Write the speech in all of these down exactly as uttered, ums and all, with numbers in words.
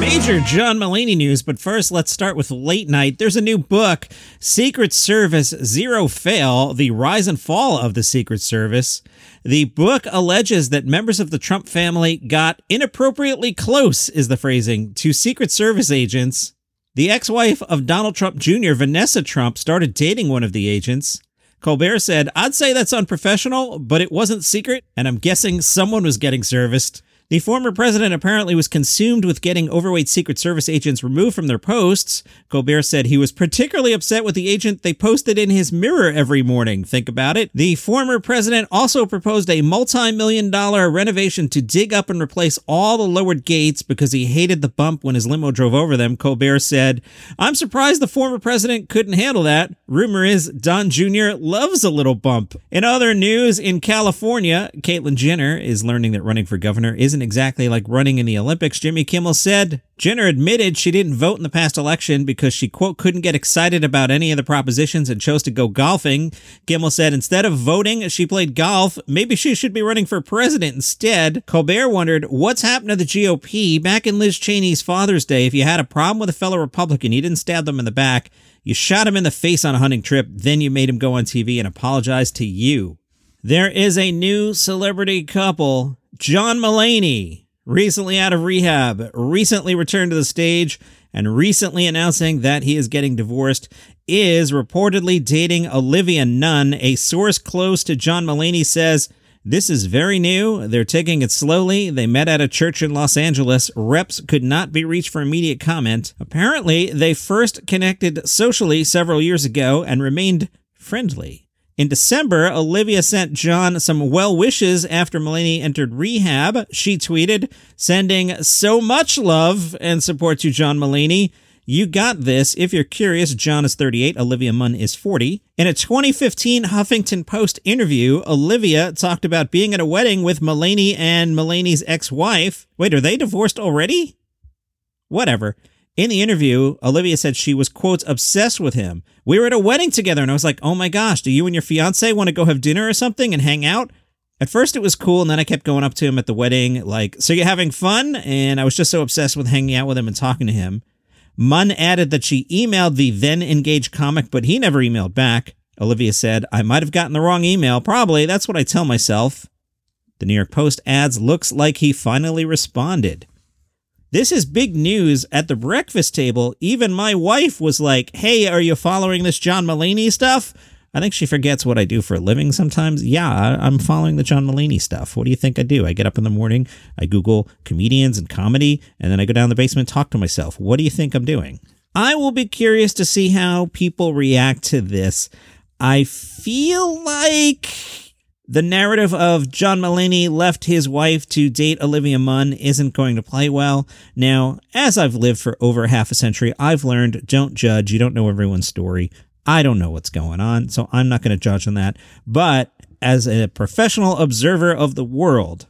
Major John Mulaney news, but first let's start with late night. There's a new book, Secret Service Zero Fail, The Rise and Fall of the Secret Service. The book alleges that members of the Trump family got inappropriately close, is the phrasing, to Secret Service agents. The ex-wife of Donald Trump Junior, Vanessa Trump, started dating one of the agents. Colbert said, "I'd say that's unprofessional, but it wasn't secret, and I'm guessing someone was getting serviced." The former president apparently was consumed with getting overweight Secret Service agents removed from their posts. Colbert said he was particularly upset with the agent they posted in his mirror every morning. Think about it. The former president also proposed a multi-million dollar renovation to dig up and replace all the lowered gates because he hated the bump when his limo drove over them. Colbert said, "I'm surprised the former president couldn't handle that. Rumor is Don Junior loves a little bump." In other news, in California, Caitlyn Jenner is learning that running for governor isn't exactly like running in the Olympics. Jimmy Kimmel said Jenner admitted she didn't vote in the past election because she, quote, couldn't get excited about any of the propositions and chose to go golfing. Kimmel said instead of voting, she played golf. Maybe she should be running for president instead. Colbert wondered what's happened to the G O P. Back in Liz Cheney's Father's Day, if you had a problem with a fellow Republican, you didn't stab them in the back. You shot him in the face on a hunting trip. Then you made him go on T V and apologize to you. There is a new celebrity couple. John Mulaney, recently out of rehab, recently returned to the stage, and recently announcing that he is getting divorced, is reportedly dating Olivia Nunn. A source close to John Mulaney says, "This is very new. They're taking it slowly. They met at a church in Los Angeles. Reps could not be reached for immediate comment. Apparently, they first connected socially several years ago and remained friendly." In December, Olivia sent John some well wishes after Mulaney entered rehab. She tweeted, "Sending so much love and support to John Mulaney. You got this. If you're curious, John is thirty-eight, Olivia Munn is forty." In a twenty fifteen Huffington Post interview, Olivia talked about being at a wedding with Mulaney and Mulaney's ex-wife. Wait, are they divorced already? Whatever. In the interview, Olivia said she was, quote, obsessed with him. "We were at a wedding together and I was like, oh my gosh, do you and your fiance want to go have dinner or something and hang out?" At first it was cool, and then I kept going up to him at the wedding like, "So you're having fun?" And I was just so obsessed with hanging out with him and talking to him. Munn added that she emailed the then-engaged comic, but he never emailed back. Olivia said, "I might have gotten the wrong email. Probably. That's what I tell myself." The New York Post adds, "Looks like he finally responded." This is big news at the breakfast table. Even my wife was like, "Hey, are you following this John Mulaney stuff?" I think she forgets what I do for a living sometimes. Yeah, I'm following the John Mulaney stuff. What do you think I do? I get up in the morning, I Google comedians and comedy, and then I go down the basement and talk to myself. What do you think I'm doing? I will be curious to see how people react to this. I feel like the narrative of John Mulaney left his wife to date Olivia Munn isn't going to play well. Now, as I've lived for over half a century, I've learned don't judge. You don't know everyone's story. I don't know what's going on, so I'm not going to judge on that. But as a professional observer of the world,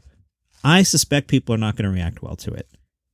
I suspect people are not going to react well to it.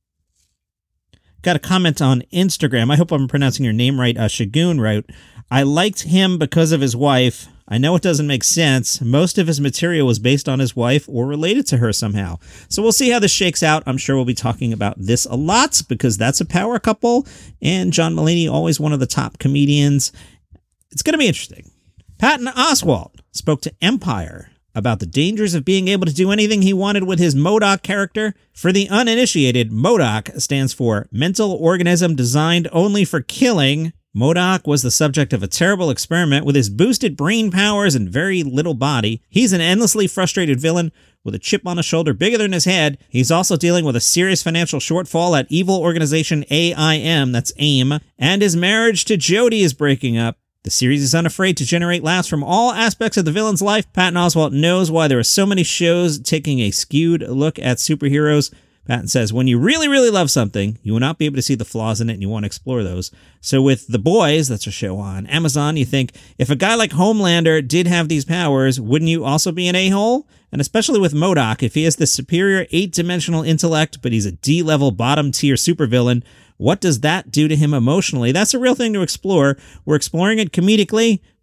Got a comment on Instagram. I hope I'm pronouncing your name right. Uh, Shagun wrote, "I liked him because of his wife. I know it doesn't make sense. Most of his material was based on his wife or related to her somehow." So we'll see how this shakes out. I'm sure we'll be talking about this a lot because that's a power couple. And John Mulaney, always one of the top comedians. It's going to be interesting. Patton Oswalt spoke to Empire about the dangers of being able to do anything he wanted with his MODOK character. For the uninitiated, MODOK stands for Mental Organism Designed Only for Killing. MODOK was the subject of a terrible experiment. With his boosted brain powers and very little body, he's an endlessly frustrated villain with a chip on his shoulder bigger than his head. He's also dealing with a serious financial shortfall at evil organization A I M, that's AIM, and his marriage to Jodie is breaking up. The series is unafraid to generate laughs from all aspects of the villain's life. Patton Oswalt knows why there are so many shows taking a skewed look at superheroes. Patton says, when you really, really love something, you will not be able to see the flaws in it and you want to explore those. So with The Boys, that's a show on Amazon, you think, if a guy like Homelander did have these powers, wouldn't you also be an a-hole? And especially with MODOK, if he has this superior eight-dimensional intellect, but he's a D-level bottom-tier supervillain, what does that do to him emotionally? That's a real thing to explore. We're exploring it comedically,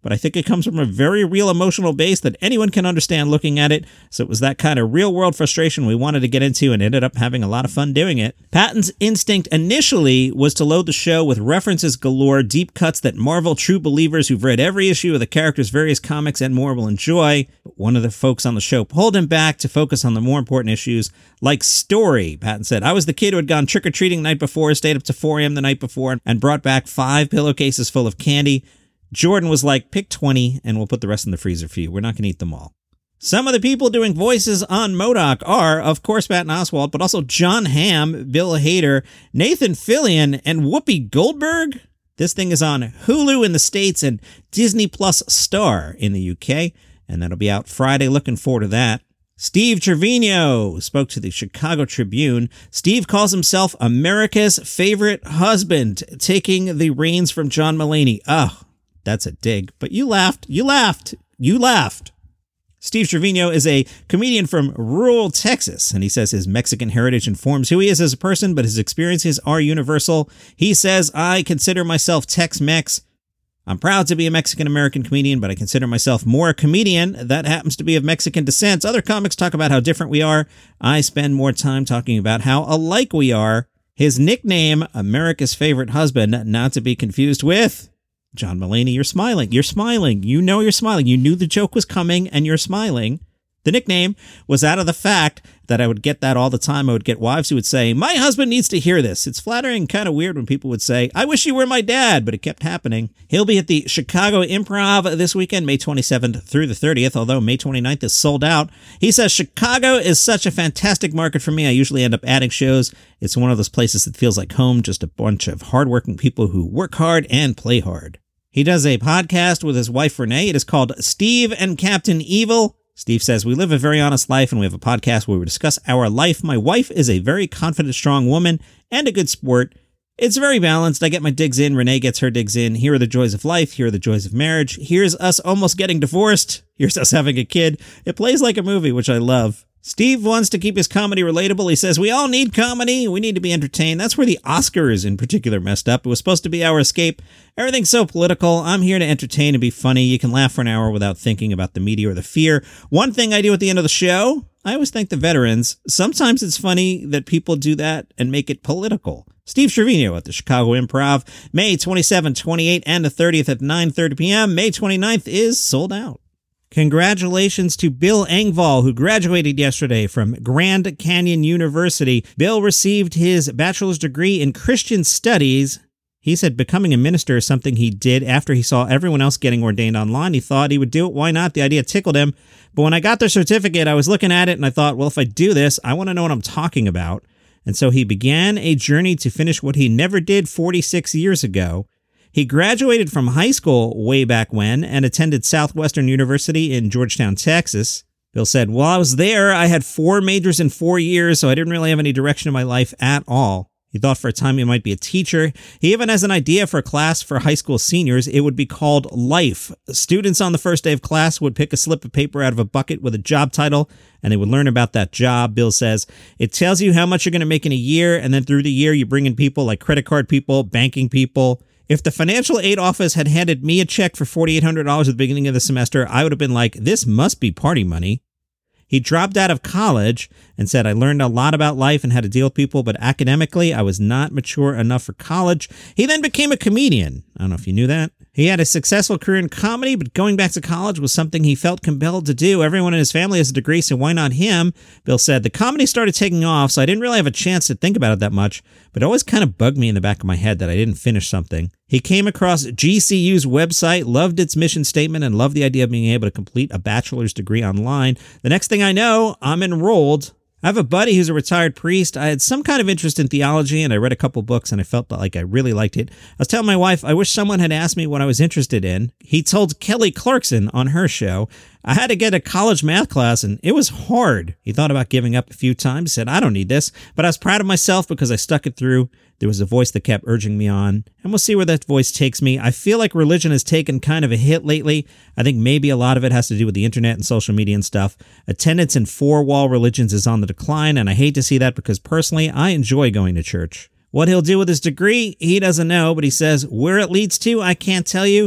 but I think it comes from a very real emotional base that anyone can understand looking at it. So it was that kind of real-world frustration we wanted to get into and ended up having a lot of fun doing it. Patton's instinct initially was to load the show with references galore, deep cuts that Marvel true believers who've read every issue of the characters' various comics and more will enjoy. But one of the folks on the show pulled him back to focus on the more important issues, like story. Patton said, I was the kid who had gone trick-or-treating the night before, stayed up to four a.m. the night before, and brought back five pillowcases full of candy. Jordan was like, pick twenty, and we'll put the rest in the freezer for you. We're not going to eat them all. Some of the people doing voices on MODOK are, of course, Patton Oswalt, but also John Hamm, Bill Hader, Nathan Fillion, and Whoopi Goldberg. This thing is on Hulu in the States and Disney Plus Star in the U K, and that'll be out Friday. Looking forward to that. Steve Trevino spoke to the Chicago Tribune. Steve calls himself America's favorite husband, taking the reins from John Mulaney. Oh, that's a dig. But you laughed. You laughed. You laughed. Steve Trevino is a comedian from rural Texas, and he says his Mexican heritage informs who he is as a person, but his experiences are universal. He says, I consider myself Tex-Mex. I'm proud to be a Mexican-American comedian, but I consider myself more a comedian that happens to be of Mexican descent. Other comics talk about how different we are. I spend more time talking about how alike we are. His nickname, America's favorite husband, not to be confused with John Mulaney. You're smiling. You're smiling. You know you're smiling. You knew the joke was coming, and you're smiling. The nickname was out of the fact that I would get that all the time. I would get wives who would say, my husband needs to hear this. It's flattering, kind of weird when people would say, I wish you were my dad, but it kept happening. He'll be at the Chicago Improv this weekend, May twenty-seventh through the thirtieth, although May twenty-ninth is sold out. He says, Chicago is such a fantastic market for me. I usually end up adding shows. It's one of those places that feels like home, just a bunch of hardworking people who work hard and play hard. He does a podcast with his wife, Renee. It is called Steve and Captain Evil. Steve says, we live a very honest life, and we have a podcast where we discuss our life. My wife is a very confident, strong woman and a good sport. It's very balanced. I get my digs in. Renee gets her digs in. Here are the joys of life. Here are the joys of marriage. Here's us almost getting divorced. Here's us having a kid. It plays like a movie, which I love. Steve wants to keep his comedy relatable. He says, we all need comedy. We need to be entertained. That's where the Oscars in particular messed up. It was supposed to be our escape. Everything's so political. I'm here to entertain and be funny. You can laugh for an hour without thinking about the media or the fear. One thing I do at the end of the show, I always thank the veterans. Sometimes it's funny that people do that and make it political. Steve Trevino at the Chicago Improv, May twenty-seventh, twenty-eighth, and the thirtieth at nine thirty p.m. May twenty-ninth is sold out. Congratulations to Bill Engvall, who graduated yesterday from Grand Canyon University. Bill received his bachelor's degree in Christian Studies. He said becoming a minister is something he did after he saw everyone else getting ordained online. He thought he would do it. Why not? The idea tickled him. But when I got the certificate, I was looking at it and I thought, well, if I do this, I want to know what I'm talking about. And so he began a journey to finish what he never did forty-six years ago. He graduated from high school way back when and attended Southwestern University in Georgetown, Texas. Bill said, while I was there, I had four majors in four years, so I didn't really have any direction in my life at all. He thought for a time he might be a teacher. He even has an idea for a class for high school seniors. It would be called Life. Students on the first day of class would pick a slip of paper out of a bucket with a job title, and they would learn about that job. Bill says, it tells you how much you're going to make in a year, and then through the year you bring in people like credit card people, banking people. If the financial aid office had handed me a check for four thousand eight hundred dollars at the beginning of the semester, I would have been like, this must be party money. He dropped out of college and said, I learned a lot about life and how to deal with people, but academically, I was not mature enough for college. He then became a comedian. I don't know if you knew that. He had a successful career in comedy, but going back to college was something he felt compelled to do. Everyone in his family has a degree, so why not him? Bill said, the comedy started taking off, so I didn't really have a chance to think about it that much, but it always kind of bugged me in the back of my head that I didn't finish something. He came across G C U's website, loved its mission statement, and loved the idea of being able to complete a bachelor's degree online. The next thing I know, I'm enrolled. I have a buddy who's a retired priest. I had some kind of interest in theology, and I read a couple books, and I felt like I really liked it. I was telling my wife, I wish someone had asked me what I was interested in. He told Kelly Clarkson on her show, I had to get a college math class, and it was hard. He thought about giving up a few times, said, I don't need this, but I was proud of myself because I stuck it through. There was a voice that kept urging me on, and we'll see where that voice takes me. I feel like religion has taken kind of a hit lately. I think maybe a lot of it has to do with the internet and social media and stuff. Attendance in four-wall religions is on the decline, and I hate to see that because personally, I enjoy going to church. What he'll do with his degree, he doesn't know, but he says, where it leads to, I can't tell you,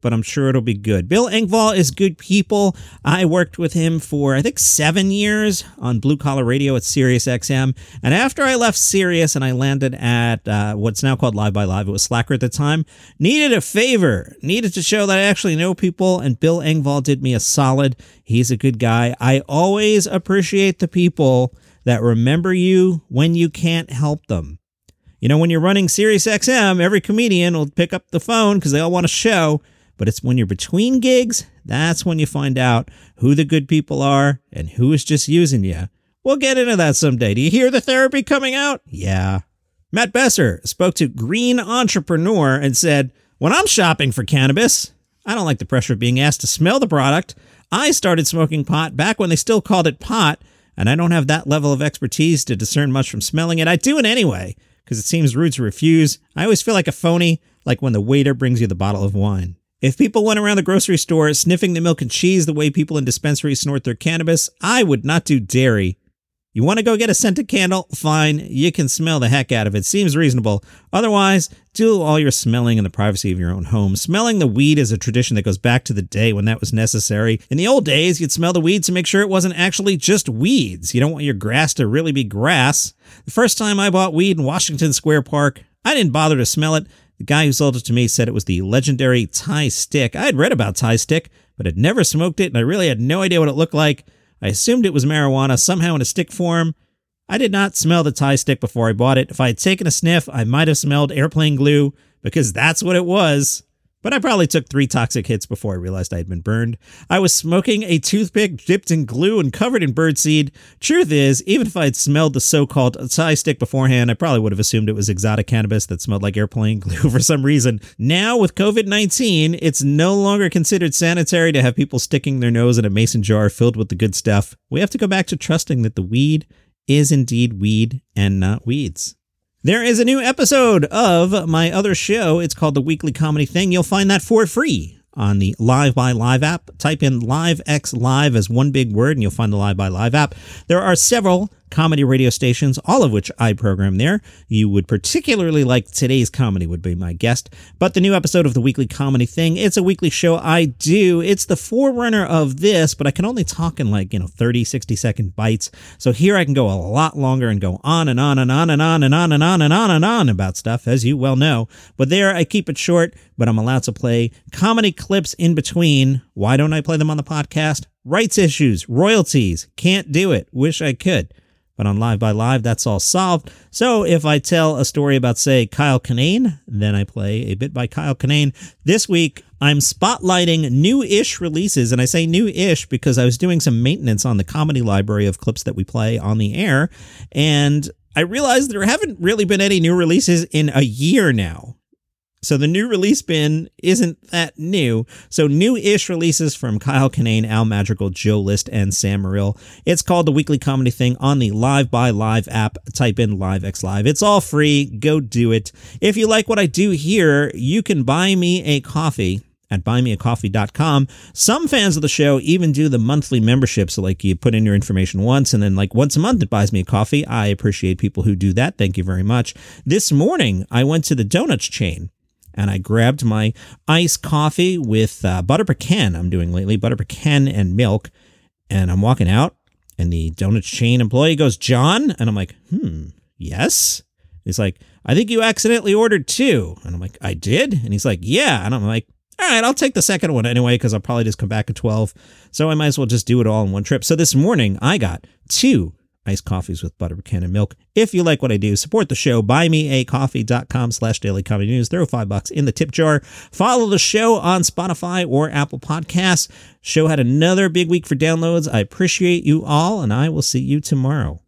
but I'm sure it'll be good. Bill Engvall is good people. I worked with him for, I think, seven years on Blue Collar Radio at Sirius X M. And after I left Sirius and I landed at uh, what's now called Live by Live, it was Slacker at the time, needed a favor, needed to show that I actually know people, and Bill Engvall did me a solid. He's a good guy. I always appreciate the people that remember you when you can't help them. You know, when you're running Sirius X M, every comedian will pick up the phone because they all want a show. But it's when you're between gigs, that's when you find out who the good people are and who is just using you. We'll get into that someday. Do you hear the therapy coming out? Yeah. Matt Besser spoke to Green Entrepreneur and said, when I'm shopping for cannabis, I don't like the pressure of being asked to smell the product. I started smoking pot back when they still called it pot, and I don't have that level of expertise to discern much from smelling it. I do it anyway, because it seems rude to refuse. I always feel like a phony, like when the waiter brings you the bottle of wine. If people went around the grocery store sniffing the milk and cheese the way people in dispensaries snort their cannabis, I would not do dairy. You want to go get a scented candle? Fine, you can smell the heck out of it. Seems reasonable. Otherwise, do all your smelling in the privacy of your own home. Smelling the weed is a tradition that goes back to the day when that was necessary. In the old days, you'd smell the weed to make sure it wasn't actually just weeds. You don't want your grass to really be grass. The first time I bought weed in Washington Square Park, I didn't bother to smell it. The guy who sold it to me said it was the legendary Thai stick. I had read about Thai stick, but had never smoked it, and I really had no idea what it looked like. I assumed it was marijuana, somehow in a stick form. I did not smell the Thai stick before I bought it. If I had taken a sniff, I might have smelled airplane glue, because that's what it was. But I probably took three toxic hits before I realized I had been burned. I was smoking a toothpick dipped in glue and covered in birdseed. Truth is, even if I had smelled the so-called Thai stick beforehand, I probably would have assumed it was exotic cannabis that smelled like airplane glue for some reason. Now, with covid nineteen, it's no longer considered sanitary to have people sticking their nose in a mason jar filled with the good stuff. We have to go back to trusting that the weed is indeed weed and not weeds. There is a new episode of my other show. It's called The Weekly Comedy Thing. You'll find that for free on the Live by Live app. Type in LiveX Live as one big word, and you'll find the Live by Live app. There are several comedy radio stations, all of which I program there. You would particularly like Today's Comedy would be my guest. But the new episode of The Weekly Comedy Thing, it's a weekly show I do. It's the forerunner of this, but I can only talk in like, you know, thirty, sixty second bites. So here I can go a lot longer and go on and on and on and on and on and on and on and on about stuff, as you well know. But there I keep it short, but I'm allowed to play comedy clips in between. Why don't I play them on the podcast? Rights issues, royalties, can't do it. Wish I could. But on Live by Live, that's all solved. So if I tell a story about, say, Kyle Kinane, then I play a bit by Kyle Kinane. This week, I'm spotlighting new-ish releases, and I say new-ish because I was doing some maintenance on the comedy library of clips that we play on the air, and I realized there haven't really been any new releases in a year now. So the new release bin isn't that new. So new-ish releases from Kyle Kinane, Al Madrigal, Joe List, and Sam Morrill. It's called The Weekly Comedy Thing on the Live by Live app. Type in LiveX Live. It's all free. Go do it. If you like what I do here, you can buy me a coffee at buy me a coffee dot com. Some fans of the show even do the monthly membership. So like you put in your information once and then like once a month it buys me a coffee. I appreciate people who do that. Thank you very much. This morning I went to the donuts chain and I grabbed my iced coffee with uh, butter pecan I'm doing lately, butter pecan and milk. And I'm walking out and the donuts chain employee goes, "John?" And I'm like, hmm, yes. He's like, "I think you accidentally ordered two." And I'm like, "I did?" And he's like, "Yeah." And I'm like, all right, I'll take the second one anyway, because I'll probably just come back at twelve. So I might as well just do it all in one trip. So this morning I got two iced coffees with butter pecan and milk. If you like what I do, support the show. buy me a coffee dot com slash daily comedy news. Throw five bucks in the tip jar. Follow the show on Spotify or Apple Podcasts. Show had another big week for downloads. I appreciate you all, and I will see you tomorrow.